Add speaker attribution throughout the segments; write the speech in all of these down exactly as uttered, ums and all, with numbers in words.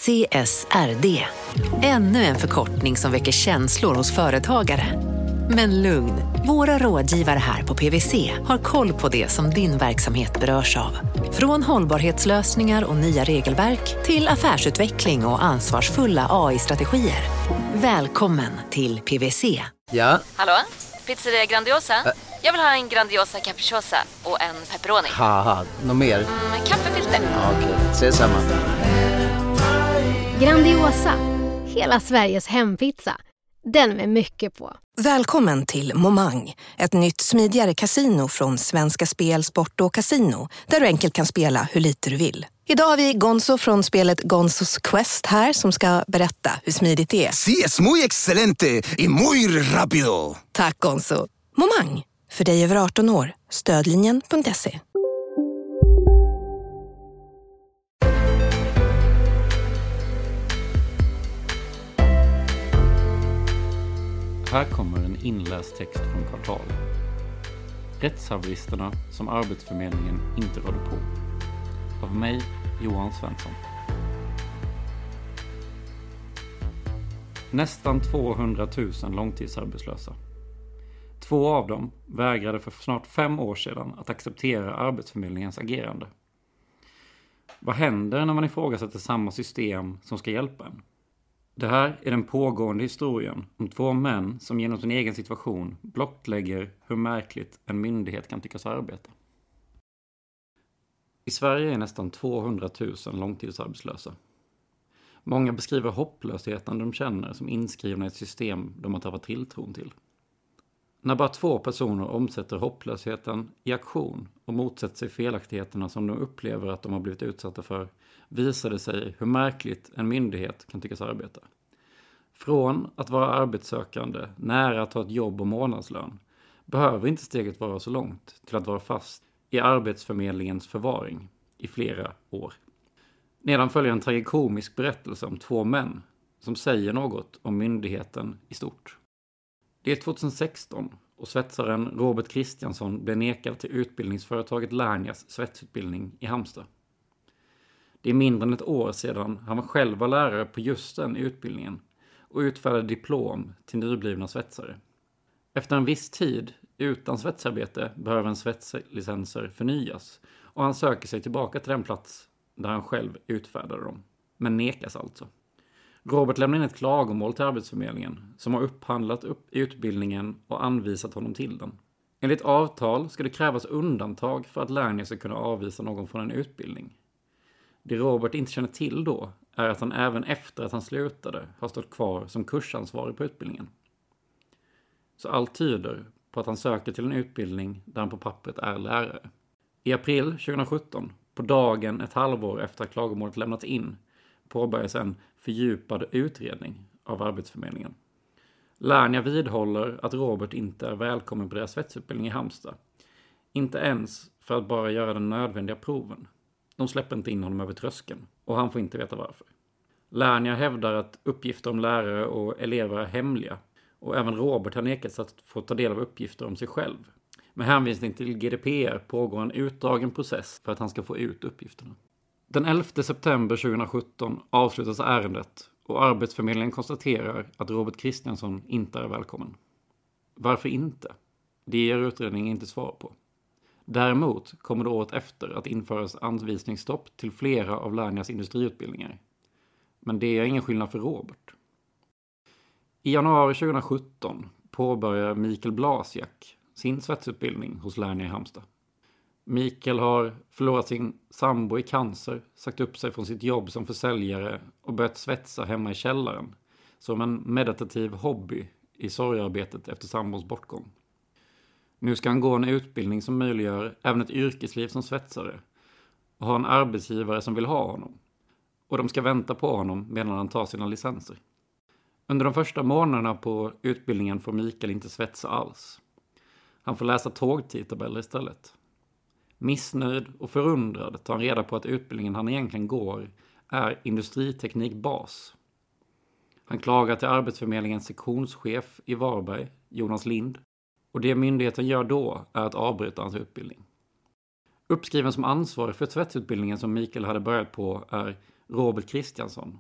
Speaker 1: C S R D. Ännu en förkortning som väcker känslor hos företagare. Men lugn, våra rådgivare här på P W C har koll på det som din verksamhet berörs av. Från hållbarhetslösningar och nya regelverk till affärsutveckling och ansvarsfulla A I-strategier. Välkommen till P W C.
Speaker 2: Ja?
Speaker 3: Hallå? Pizzeria Grandiosa? Ä- Jag vill ha en Grandiosa capriciosa och en pepperoni.
Speaker 2: Haha, något mer?
Speaker 3: Mm, kaffefilter.
Speaker 2: Ja, okej, okay. Ses samma.
Speaker 4: Grandiosa, hela Sveriges hempizza. Den med mycket på.
Speaker 5: Välkommen till Momang, ett nytt smidigare kasino från Svenska Spel, Sport och Casino, där du enkelt kan spela hur lite du vill. Idag har vi Gonzo från spelet Gonzos Quest här som ska berätta hur smidigt det är.
Speaker 6: Sí, es muy excelente y muy rápido.
Speaker 5: Tack Gonzo. Momang, för dig över arton år. Stödlinjen punkt se.
Speaker 7: Här kommer en inläst text från Kvartal. Rättshaveristerna som Arbetsförmedlingen inte rådde på. Av mig, Johan Svensson. Nästan tvåhundratusen långtidsarbetslösa. Två av dem vägrade för snart fem år sedan att acceptera Arbetsförmedlingens agerande. Vad händer när man ifrågasätter samma system som ska hjälpa en? Det här är den pågående historien om två män som genom sin egen situation blottlägger hur märkligt en myndighet kan tyckas arbeta. I Sverige är nästan tvåhundratusen långtidsarbetslösa. Många beskriver hopplösheten de känner som inskrivna i ett system de har tappat tilltron till. När bara två personer omsätter hopplösheten i aktion och motsätter sig felaktigheterna som de upplever att de har blivit utsatta för, visar det sig hur märkligt en myndighet kan tyckas arbeta. Från att vara arbetssökande nära att ta ett jobb och månadslön behöver inte steget vara så långt till att vara fast i Arbetsförmedlingens förvaring i flera år. Nedan följer en tragikomisk berättelse om två män som säger något om myndigheten i stort. Det är tjugohundrasexton och svetsaren Robert Kristiansson blev nekad till utbildningsföretaget Lernias svetsutbildning i Halmstad. Det är mindre än ett år sedan han var själv var lärare på just den utbildningen och utfärdade diplom till nyblivna svetsare. Efter en viss tid utan svetsarbete behöver en svetslicenser förnyas och han söker sig tillbaka till den plats där han själv utfärdade dem, men nekas alltså. Robert lämnar in ett klagomål till Arbetsförmedlingen som har upphandlat upp utbildningen och anvisat honom till den. Enligt avtal ska det krävas undantag för att Lernia ska kunna avvisa någon från en utbildning. Det Robert inte känner till då är att han även efter att han slutade har stått kvar som kursansvarig på utbildningen. Så allt tyder på att han söker till en utbildning där han på pappret är lärare. I april tjugosjutton, på dagen ett halvår efter att klagomålet lämnats in, påbörjas en fördjupad utredning av Arbetsförmedlingen. Lernia vidhåller att Robert inte är välkommen på deras svetsutbildning i Halmstad. Inte ens för att bara göra den nödvändiga proven. De släpper inte in honom över tröskeln och han får inte veta varför. Lernia hävdar att uppgifter om lärare och elever är hemliga och även Robert har nekats att få ta del av uppgifter om sig själv. Med hänvisning till G D P R pågår en utdragen process för att han ska få ut uppgifterna. Den elfte september tjugosjutton avslutas ärendet och Arbetsförmedlingen konstaterar att Robert Kristiansson inte är välkommen. Varför inte? Det ger utredningen inte svar på. Däremot kommer det året efter att införas anvisningsstopp till flera av Lernias industriutbildningar. Men det är ingen skillnad för Robert. I januari tjugosjutton påbörjar Mikael Blasjak sin svetsutbildning hos Lernia i Halmstad. Mikael har förlorat sin sambo i cancer, sagt upp sig från sitt jobb som försäljare och börjat svetsa hemma i källaren som en meditativ hobby i sorgearbetet efter sambons bortgång. Nu ska han gå en utbildning som möjliggör även ett yrkesliv som svetsare och ha en arbetsgivare som vill ha honom. Och de ska vänta på honom medan han tar sina licenser. Under de första månaderna på utbildningen får Mikael inte svetsa alls. Han får läsa tågtidtabeller istället. Missnöjd och förundrad tar han reda på att utbildningen han egentligen går är industriteknik bas. Han klagar till Arbetsförmedlingens sektionschef i Varberg, Jonas Lind, och det myndigheten gör då är att avbryta hans utbildning. Uppskriven som ansvarig för svetsutbildningen som Mikael hade börjat på är Robert Kristiansson,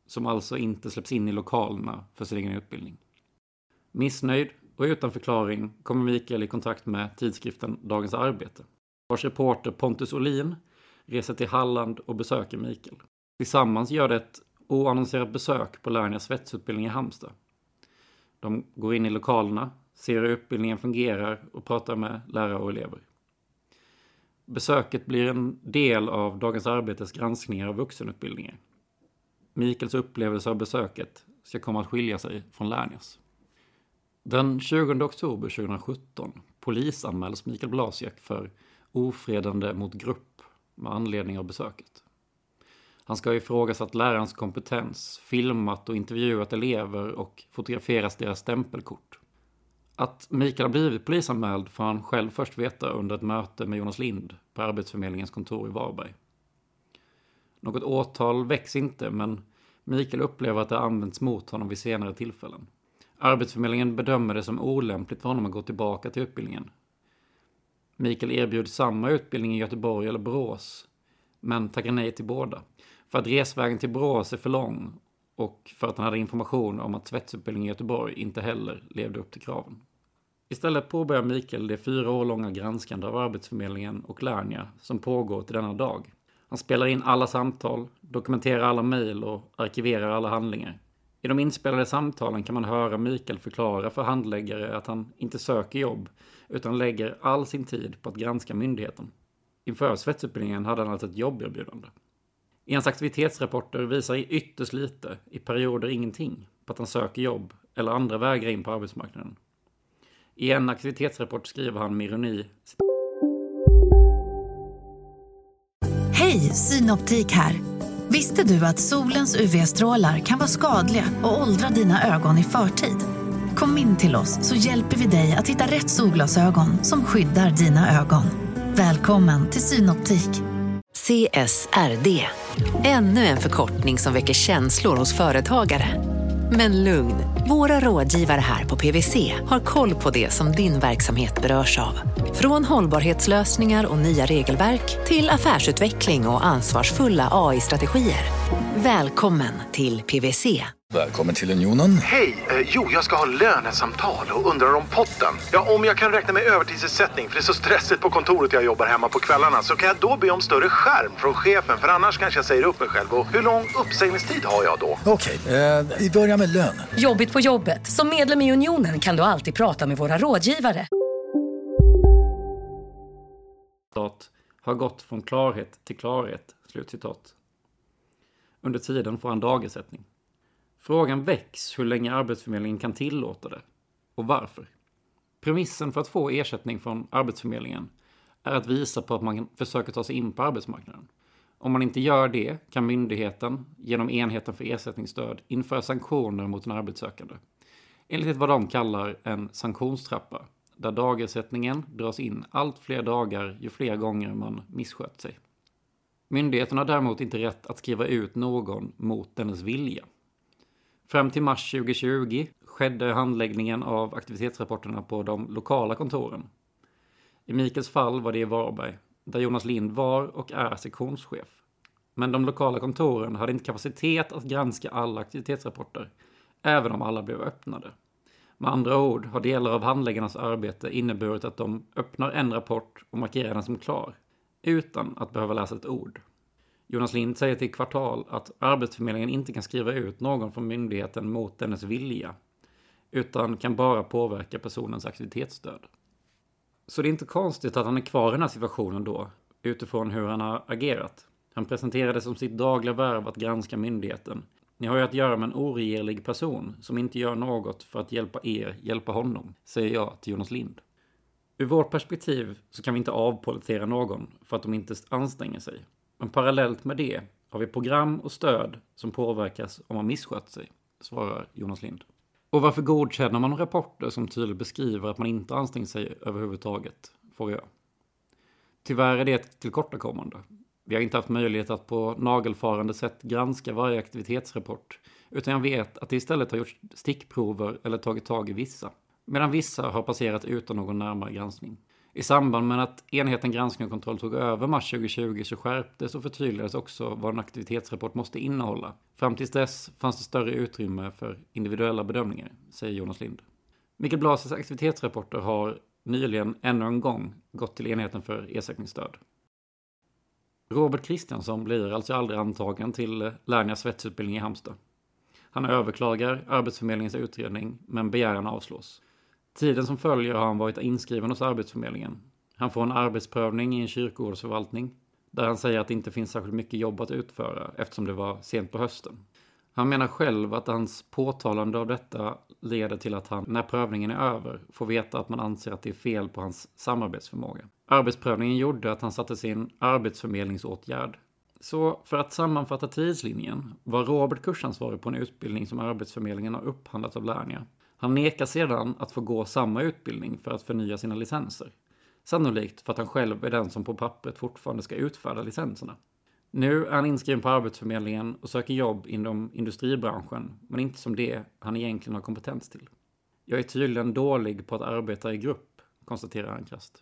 Speaker 7: som alltså inte släpps in i lokalerna för sin egen utbildning. Missnöjd och utan förklaring kommer Mikael i kontakt med tidskriften Dagens Arbete, vars reporter Pontus Olin reser till Halland och besöker Mikael. Tillsammans gör det ett oannonserat besök på Lernias svetsutbildning i Halmstad. De går in i lokalerna, ser hur utbildningen fungerar och pratar med lärare och elever. Besöket blir en del av Dagens Arbetes granskningar av vuxenutbildningar. Mikaels upplevelse av besöket ska komma att skilja sig från Lernias. Den tjugonde oktober tjugohundrasjutton polisanmäls Mikael Blasiak för ofredande mot grupp med anledning av besöket. Han ska ha ifrågasatt lärarens kompetens, filmat och intervjuat elever och fotograferat deras stämpelkort. Att Mikael har blivit polisanmäld får han själv först veta under ett möte med Jonas Lind på Arbetsförmedlingens kontor i Varberg. Något åtal väcks inte, men Mikael upplever att det använts mot honom vid senare tillfällen. Arbetsförmedlingen bedömer det som olämpligt för honom att gå tillbaka till utbildningen. Mikael erbjuds samma utbildning i Göteborg eller Borås, men tackar nej till båda. För att resvägen till Borås är för lång och för att han hade information om att svetsutbildningen i Göteborg inte heller levde upp till kraven. Istället påbörjar Mikael det fyra år långa granskande av Arbetsförmedlingen och Lernia som pågår till denna dag. Han spelar in alla samtal, dokumenterar alla mejl och arkiverar alla handlingar. I de inspelade samtalen kan man höra Mikael förklara för handläggare att han inte söker jobb utan lägger all sin tid på att granska myndigheten. Inför svetsutbildningen hade han alltså ett jobberbjudande. I hans aktivitetsrapporter visar ytterst lite, i perioder ingenting, på att han söker jobb eller andra vägar in på arbetsmarknaden. I en aktivitetsrapport skriver han med ironi:
Speaker 8: Hej, Synoptik här. Visste du att solens U V-strålar kan vara skadliga och åldra dina ögon i förtid? Kom in till oss så hjälper vi dig att hitta rätt solglasögon som skyddar dina ögon. Välkommen till Synoptik.
Speaker 1: C S R D. Ännu en förkortning som väcker känslor hos företagare. Men lugn, våra rådgivare här på P V C har koll på det som din verksamhet berörs av. Från hållbarhetslösningar och nya regelverk till affärsutveckling och ansvarsfulla A I-strategier. Välkommen till P V C.
Speaker 6: Välkommen till Unionen.
Speaker 9: Hej, eh, jo jag ska ha lönesamtal och undrar om potten. Ja, om jag kan räkna med övertidsersättning för det är så stressigt på kontoret jag jobbar hemma på kvällarna, så kan jag då be om större skärm från chefen, för annars kanske jag säger upp mig själv. Och hur lång uppsägningstid har jag då?
Speaker 6: Okej, eh, vi börjar med lön.
Speaker 10: Jobbigt på jobbet. Som medlem i Unionen kan du alltid prata med våra rådgivare.
Speaker 7: Har gått från klarhet till klarhet, slutcitat. Under tiden får han dagersättning. Frågan väcks hur länge Arbetsförmedlingen kan tillåta det och varför. Premissen för att få ersättning från Arbetsförmedlingen är att visa på att man försöker ta sig in på arbetsmarknaden. Om man inte gör det kan myndigheten genom enheten för ersättningsstöd införa sanktioner mot en arbetssökande. Enligt vad de kallar en sanktionstrappa, där dagersättningen dras in allt fler dagar ju fler gånger man misskött sig. Myndigheten har däremot inte rätt att skriva ut någon mot dennes vilja. Fram till mars tjugohundratjugo skedde handläggningen av aktivitetsrapporterna på de lokala kontoren. I Mikaels fall var det i Varberg, där Jonas Lind var och är sektionschef. Men de lokala kontoren hade inte kapacitet att granska alla aktivitetsrapporter, även om alla blev öppnade. Med andra ord har delar av handläggarnas arbete inneburit att de öppnar en rapport och markerar den som klar, utan att behöva läsa ett ord. Jonas Lind säger till Kvartal att Arbetsförmedlingen inte kan skriva ut någon från myndigheten mot dennes vilja, utan kan bara påverka personens aktivitetsstöd. Så det är inte konstigt att han är kvar i den här situationen då, utifrån hur han har agerat. Han presenterade som sitt dagliga värv att granska myndigheten. Ni har ju att göra med en oregerlig person som inte gör något för att hjälpa er, hjälpa honom, säger jag till Jonas Lind. Ur vårt perspektiv så kan vi inte avpolitera någon för att de inte anstränger sig. Men parallellt med det har vi program och stöd som påverkas om man misskött sig, svarar Jonas Lind. Och varför godkänner man rapporter som tydligt beskriver att man inte ansträngt sig överhuvudtaget, frågar jag. Tyvärr är det ett tillkortakommande. Vi har inte haft möjlighet att på nagelfarande sätt granska varje aktivitetsrapport, utan jag vet att det istället har gjorts stickprover eller tagit tag i vissa, medan vissa har passerat utan någon närmare granskning. I samband med att enheten granskning och kontroll tog över mars tjugohundratjugo så skärptes och förtydligades också vad en aktivitetsrapport måste innehålla. Fram tills dess fanns det större utrymme för individuella bedömningar, säger Jonas Lind. Mikael Blasius aktivitetsrapporter har nyligen ännu en gång gått till enheten för ersättningsstöd. Robert Kristiansson blir alltså aldrig antagen till Lernias svetsutbildning i Halmstad. Han överklagar Arbetsförmedlingens utredning men begäran avslås. Tiden som följer har han varit inskriven hos Arbetsförmedlingen. Han får en arbetsprövning i en kyrkogårdsförvaltning där han säger att det inte finns särskilt mycket jobb att utföra eftersom det var sent på hösten. Han menar själv att hans påtalande av detta leder till att han, när prövningen är över, får veta att man anser att det är fel på hans samarbetsförmåga. Arbetsprövningen gjorde att han satte sin arbetsförmedlingsåtgärd. Så för att sammanfatta tidslinjen var Robert kursansvarig på en utbildning som Arbetsförmedlingen har upphandlat av Lernia. Han nekar sedan att få gå samma utbildning för att förnya sina licenser. Sannolikt för att han själv är den som på pappret fortfarande ska utfärda licenserna. Nu är han inskriven på Arbetsförmedlingen och söker jobb inom industribranschen, men inte som det han egentligen har kompetens till. Jag är tydligen dålig på att arbeta i grupp, konstaterar han krasst.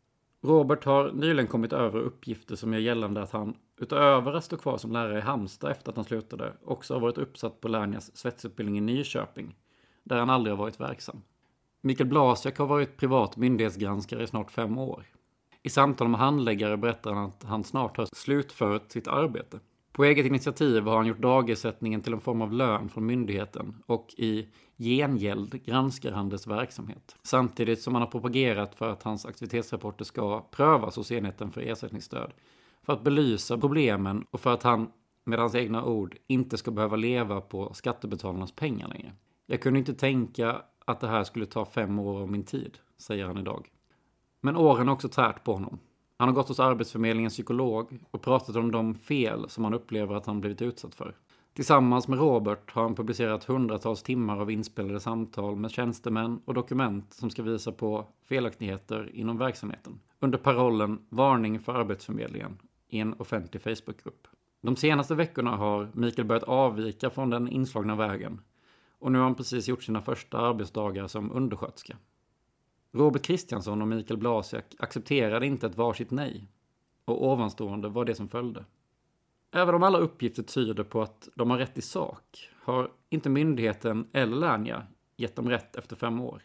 Speaker 7: Robert har nyligen kommit över uppgifter som gör gällande att han, utöver att stå kvar som lärare i Halmstad efter att han slutade, också har varit uppsatt på Lernias svetsutbildning i Nyköping, där han aldrig har varit verksam. Mikael Blasiak har varit privat myndighetsgranskare i snart fem år. I samtal med handläggare berättar han att han snart har slutfört sitt arbete. På eget initiativ har han gjort dagersättningen till en form av lön från myndigheten och i gengäld granskar han dess verksamhet. Samtidigt som han har propagerat för att hans aktivitetsrapporter ska prövas hos enheten för ersättningsstöd. För att belysa problemen och för att han, med hans egna ord, inte ska behöva leva på skattebetalarnas pengar längre. Jag kunde inte tänka att det här skulle ta fem år av min tid, säger han idag. Men åren har också tärt på honom. Han har gått hos Arbetsförmedlingens psykolog och pratat om de fel som han upplever att han blivit utsatt för. Tillsammans med Robert har han publicerat hundratals timmar av inspelade samtal med tjänstemän och dokument som ska visa på felaktigheter inom verksamheten. Under parollen Varning för Arbetsförmedlingen i en offentlig Facebookgrupp. De senaste veckorna har Mikael börjat avvika från den inslagna vägen. Och nu har han precis gjort sina första arbetsdagar som undersköterska. Robert Kristiansson och Mikael Blasiak accepterade inte ett varsitt nej. Och ovanstående var det som följde. Även om alla uppgifter tyder på att de har rätt i sak har inte myndigheten eller Lernia gett dem rätt efter fem år.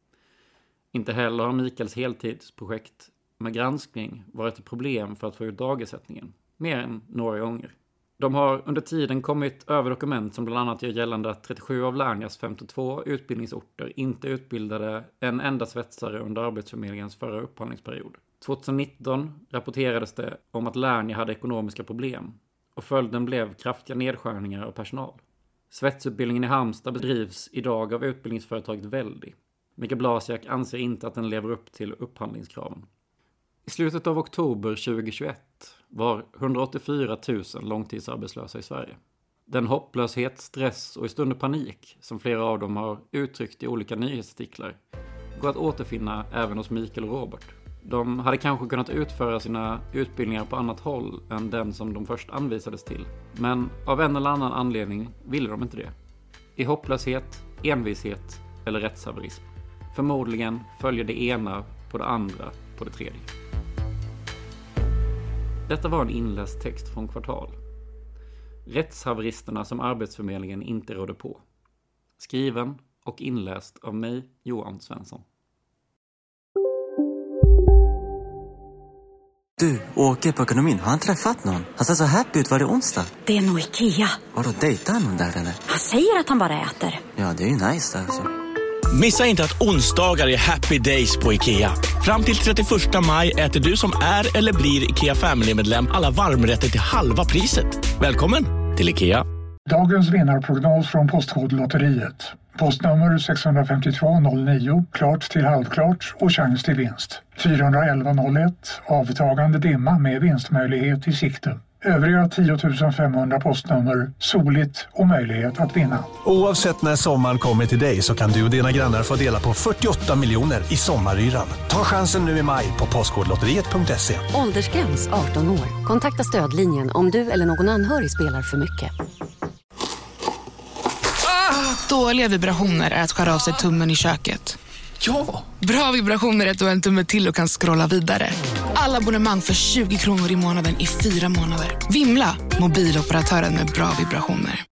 Speaker 7: Inte heller har Mikaels heltidsprojekt med granskning varit ett problem för att få ut dagersättningen. Mer än några gånger. De har under tiden kommit över dokument som bland annat gör gällande att trettiosju av Lernias femtiotvå utbildningsorter inte utbildade en enda svetsare under Arbetsförmedlingens förra upphandlingsperiod. tjugonitton rapporterades det om att Lernia hade ekonomiska problem och följden blev kraftiga nedskärningar av personal. Svetsutbildningen i Halmstad bedrivs idag av utbildningsföretaget Väldi. Mikael Blasiak anser inte att den lever upp till upphandlingskraven. I slutet av oktober tjugohundratjugoett var hundraåttiofyra tusen långtidsarbetslösa i Sverige. Den hopplöshet, stress och i stunder panik som flera av dem har uttryckt i olika nyhetsartiklar går att återfinna även hos Mikael och Robert. De hade kanske kunnat utföra sina utbildningar på annat håll än den som de först anvisades till. Men av en eller annan anledning ville de inte det. I hopplöshet, envishet eller rättshaverism. Förmodligen följer det ena på det andra på det tredje. Detta var en inläst text från Kvartal. Rättshaveristerna som Arbetsförmedlingen inte rådde på. Skriven och inläst av mig, Johan Svensson.
Speaker 11: Du, Åke på ekonomin, har han träffat någon? Han ser så happy ut, var det onsdag?
Speaker 12: Det är nog Ikea.
Speaker 11: Har du dejtat någon där eller?
Speaker 12: Han säger att han bara äter.
Speaker 11: Ja, det är ju nice alltså.
Speaker 13: Missa inte att onsdagar är happy days på Ikea. Fram till trettioförsta maj äter du som är eller blir Ikea Family-medlem alla varmrätter till halva priset. Välkommen till Ikea.
Speaker 14: Dagens vinnarprognos från Postkodlotteriet. Postnummer sex fem två noll nio, klart till halvklart och chans till vinst. fyrahundraelva noll ett, avtagande dimma med vinstmöjlighet i sikte. Övriga tio tusen femhundra postnummer, soligt och möjlighet att vinna.
Speaker 15: Oavsett när sommaren kommer till dig så kan du och dina grannar få dela på fyrtioåtta miljoner i sommaryran. Ta chansen nu i maj på postkodlotteriet punkt se.
Speaker 16: Åldersgräns arton år. Kontakta stödlinjen om du eller någon anhörig spelar för mycket.
Speaker 17: Ah, dåliga vibrationer är att skära av sig tummen i köket. Ja!
Speaker 18: Bra vibrationer är att du har en tumme till och kan scrolla vidare. Alla abonnemang för tjugo kronor i månaden i fyra månader. Vimla, mobiloperatören med bra vibrationer.